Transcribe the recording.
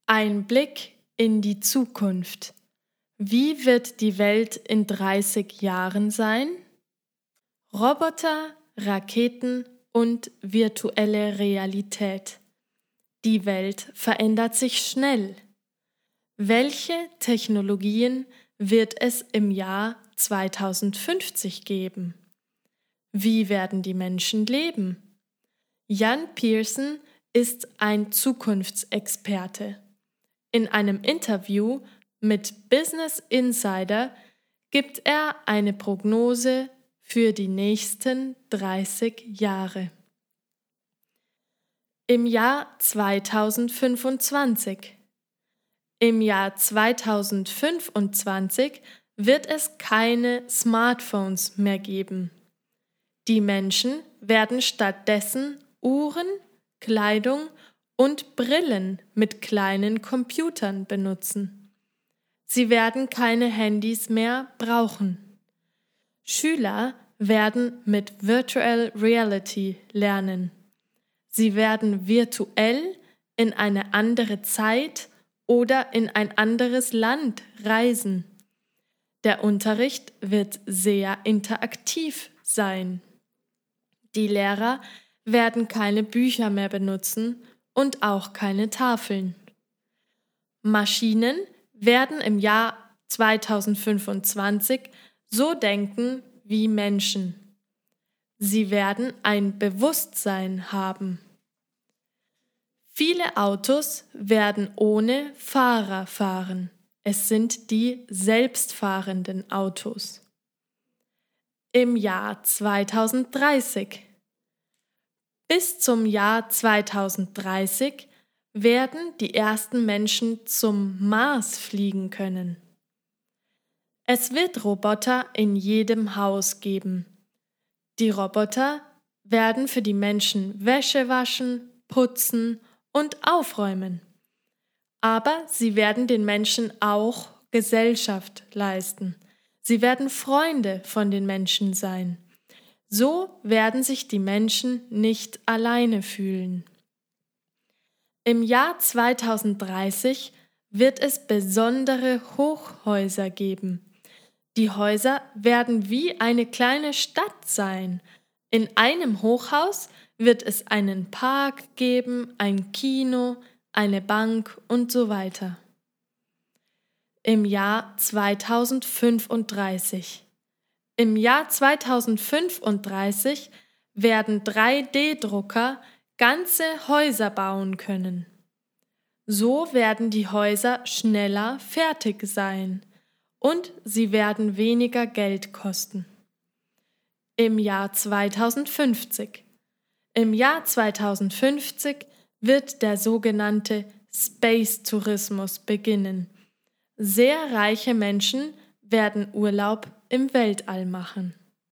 Ein Blick in die Zukunft. Wie wird die Welt in 30 Jahren sein? Roboter, Raketen und virtuelle Realität. Die Welt verändert sich schnell. Welche Technologien wird es im Jahr 2050 geben? Wie werden die Menschen leben? Jan Pearson ist ein Zukunftsexperte. In einem Interview mit Business Insider gibt er eine Prognose für die nächsten 30 Jahre. Im Jahr 2025. Im Jahr 2025 wird es keine Smartphones mehr geben. Die Menschen werden stattdessen Uhren, Kleidung und Brillen mit kleinen Computern benutzen. Sie werden keine Handys mehr brauchen. Schüler werden mit Virtual Reality lernen. Sie werden virtuell in eine andere Zeit oder in ein anderes Land reisen. Der Unterricht wird sehr interaktiv sein. Die Lehrer werden keine Bücher mehr benutzen und auch keine Tafeln. Maschinen werden im Jahr 2025 so denken wie Menschen. Sie werden ein Bewusstsein haben. Viele Autos werden ohne Fahrer fahren. Es sind die selbstfahrenden Autos. Im Jahr 2030. Bis zum Jahr 2030 werden die ersten Menschen zum Mars fliegen können. Es wird Roboter in jedem Haus geben. Die Roboter werden für die Menschen Wäsche waschen, putzen und aufräumen. Aber sie werden den Menschen auch Gesellschaft leisten. Sie werden Freunde von den Menschen sein. So werden sich die Menschen nicht alleine fühlen. Im Jahr 2030 wird es besondere Hochhäuser geben. Die Häuser werden wie eine kleine Stadt sein. In einem Hochhaus wird es einen Park geben, ein Kino, eine Bank und so weiter. Im Jahr 2035. Im Jahr 2035 werden 3D-Drucker ganze Häuser bauen können. So werden die Häuser schneller fertig sein und sie werden weniger Geld kosten. Im Jahr 2050. Im Jahr 2050 wird der sogenannte Space-Tourismus beginnen. Sehr reiche Menschen werden Urlaub im Weltall machen.